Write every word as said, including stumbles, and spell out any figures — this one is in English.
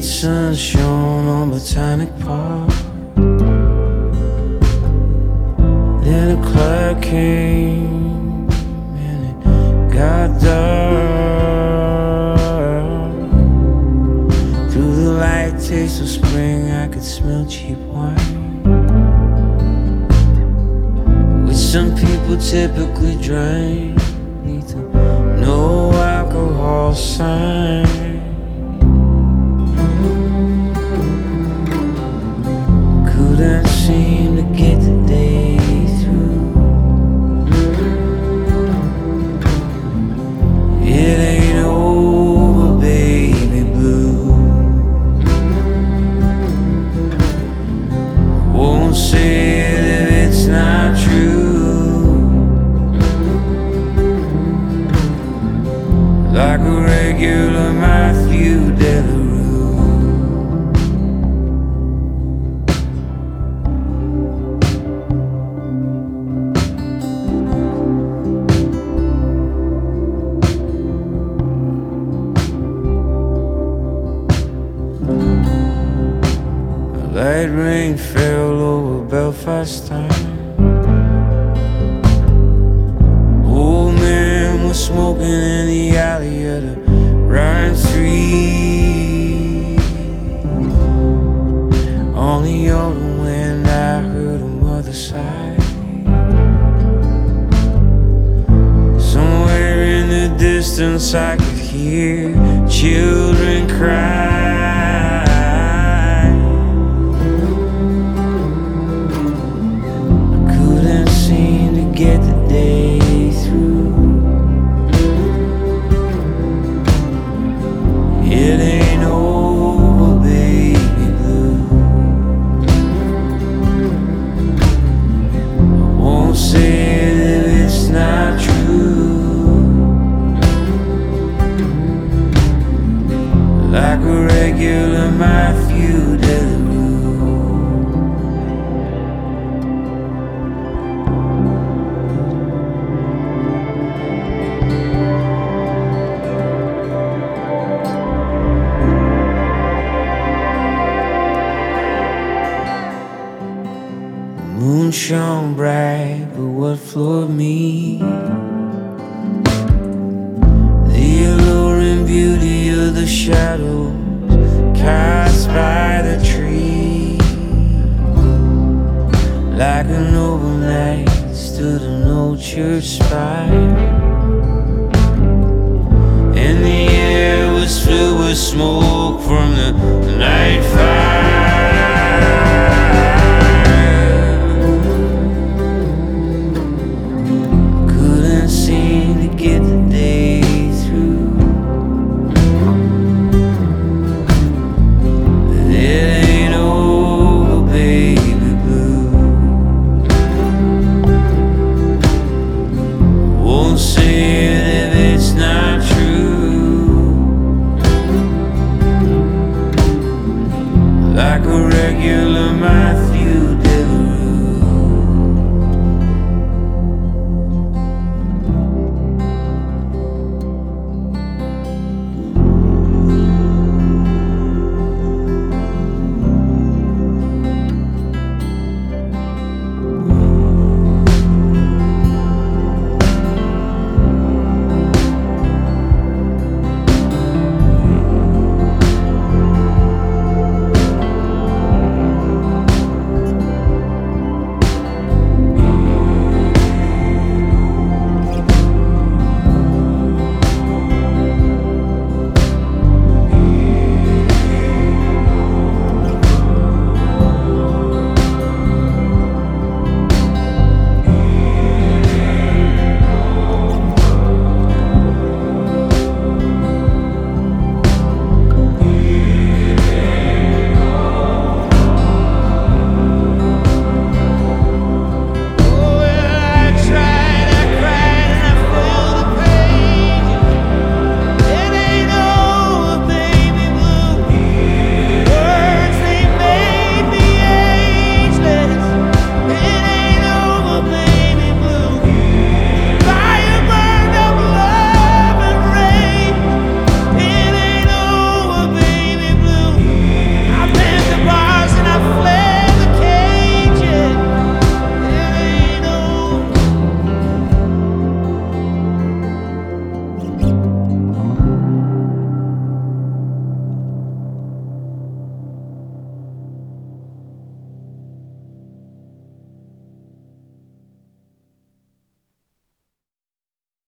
sun shone on Botanic Park. Then a cloud came and it got dark. Through the light taste of spring I could smell cheap wine, which some people typically drink neath a no alcohol sign. Couldn't seem to get the day through. It ain't over, baby blue. Won't say it if it's not true. Like a regular Matthew Delarue. Light rain fell over Belfast town. Old man was smoking in the alley of the Ryan Three. On the autumn wind I heard a mother sigh. Somewhere in the distance I could hear children cry. Get the day through. It ain't over, baby blue. I won't say it if it's not true. Like a regular Matthew Delarue. Moon shone bright, but what floored me, the alluring beauty of the shadows cast by the tree. Like an overnight stood an old church spire, and the air was filled with smoke